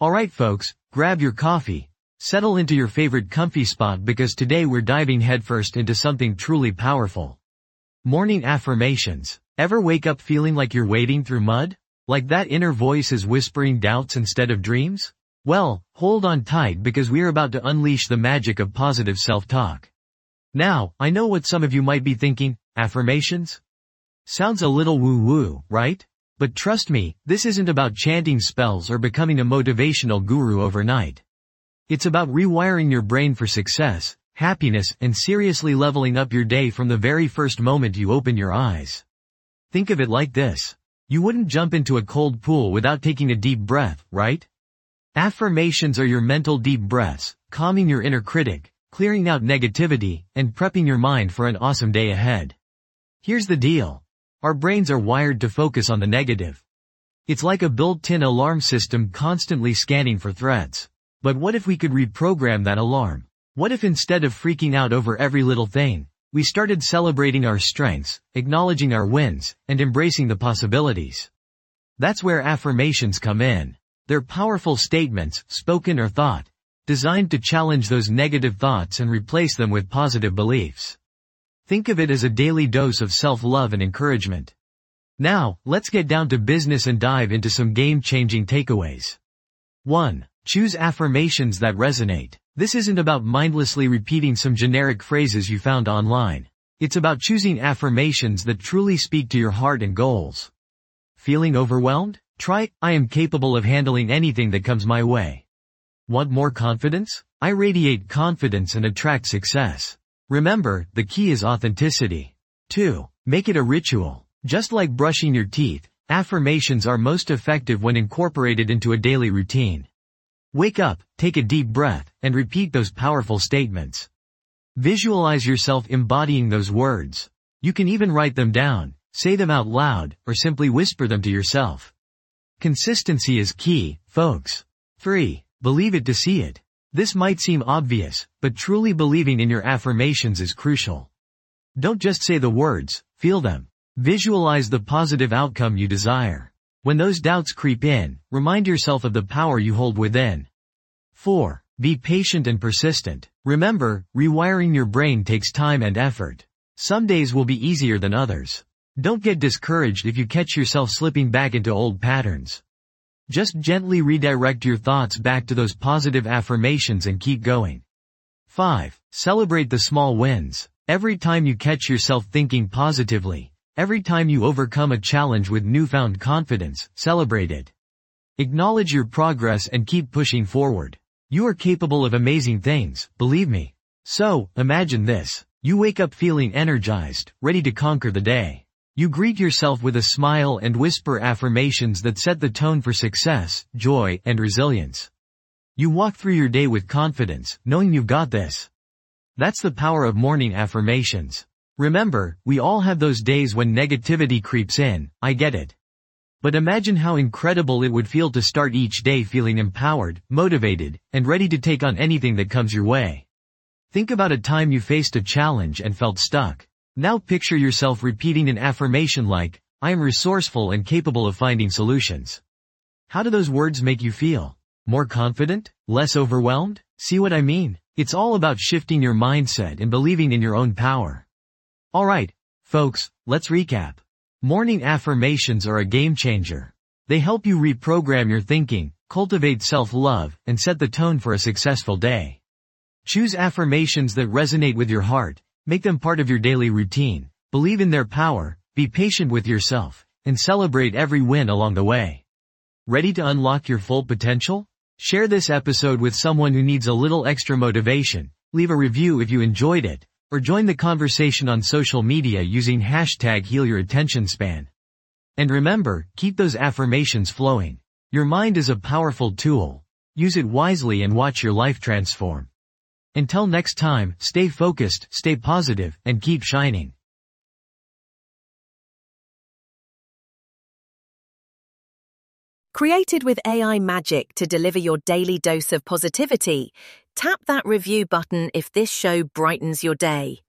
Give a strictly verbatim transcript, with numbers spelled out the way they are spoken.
Alright folks, grab your coffee, settle into your favorite comfy spot because today we're diving headfirst into something truly powerful. Morning affirmations. Ever wake up feeling like you're wading through mud? Like that inner voice is whispering doubts instead of dreams? Well, hold on tight because we're about to unleash the magic of positive self-talk. Now, I know what some of you might be thinking, affirmations? Sounds a little woo-woo, right? But trust me, this isn't about chanting spells or becoming a motivational guru overnight. It's about rewiring your brain for success, happiness, and seriously leveling up your day from the very first moment you open your eyes. Think of it like this. You wouldn't jump into a cold pool without taking a deep breath, right? Affirmations are your mental deep breaths, calming your inner critic, clearing out negativity, and prepping your mind for an awesome day ahead. Here's the deal. Our brains are wired to focus on the negative. It's like a built-in alarm system constantly scanning for threats. But what if we could reprogram that alarm? What if instead of freaking out over every little thing, we started celebrating our strengths, acknowledging our wins, and embracing the possibilities? That's where affirmations come in. They're powerful statements, spoken or thought, designed to challenge those negative thoughts and replace them with positive beliefs. Think of it as a daily dose of self-love and encouragement. Now, let's get down to business and dive into some game-changing takeaways. one. Choose affirmations that resonate. This isn't about mindlessly repeating some generic phrases you found online. It's about choosing affirmations that truly speak to your heart and goals. Feeling overwhelmed? Try, I am capable of handling anything that comes my way. Want more confidence? I radiate confidence and attract success. Remember, the key is authenticity. two. Make it a ritual. Just like brushing your teeth, affirmations are most effective when incorporated into a daily routine. Wake up, take a deep breath, and repeat those powerful statements. Visualize yourself embodying those words. You can even write them down, say them out loud, or simply whisper them to yourself. Consistency is key, folks. three. Believe it to see it. This might seem obvious, but truly believing in your affirmations is crucial. Don't just say the words, feel them. Visualize the positive outcome you desire. When those doubts creep in, remind yourself of the power you hold within. four. Be patient and persistent. Remember, rewiring your brain takes time and effort. Some days will be easier than others. Don't get discouraged if you catch yourself slipping back into old patterns. Just gently redirect your thoughts back to those positive affirmations and keep going. five. Celebrate the small wins. Every time you catch yourself thinking positively, every time you overcome a challenge with newfound confidence, celebrate it. Acknowledge your progress and keep pushing forward. You are capable of amazing things, believe me. So, imagine this. You wake up feeling energized, ready to conquer the day. You greet yourself with a smile and whisper affirmations that set the tone for success, joy, and resilience. You walk through your day with confidence, knowing you've got this. That's the power of morning affirmations. Remember, we all have those days when negativity creeps in, I get it. But imagine how incredible it would feel to start each day feeling empowered, motivated, and ready to take on anything that comes your way. Think about a time you faced a challenge and felt stuck. Now picture yourself repeating an affirmation like, I am resourceful and capable of finding solutions. How do those words make you feel? More confident? Less overwhelmed? See what I mean? It's all about shifting your mindset and believing in your own power. Alright, folks, let's recap. Morning affirmations are a game changer. They help you reprogram your thinking, cultivate self-love, and set the tone for a successful day. Choose affirmations that resonate with your heart. Make them part of your daily routine, believe in their power, be patient with yourself, and celebrate every win along the way. Ready to unlock your full potential? Share this episode with someone who needs a little extra motivation, leave a review if you enjoyed it, or join the conversation on social media using hashtag HealYourAttentionSpan. And remember, keep those affirmations flowing. Your mind is a powerful tool. Use it wisely and watch your life transform. Until next time, stay focused, stay positive, and keep shining. Created with A I magic to deliver your daily dose of positivity, tap that review button if this show brightens your day.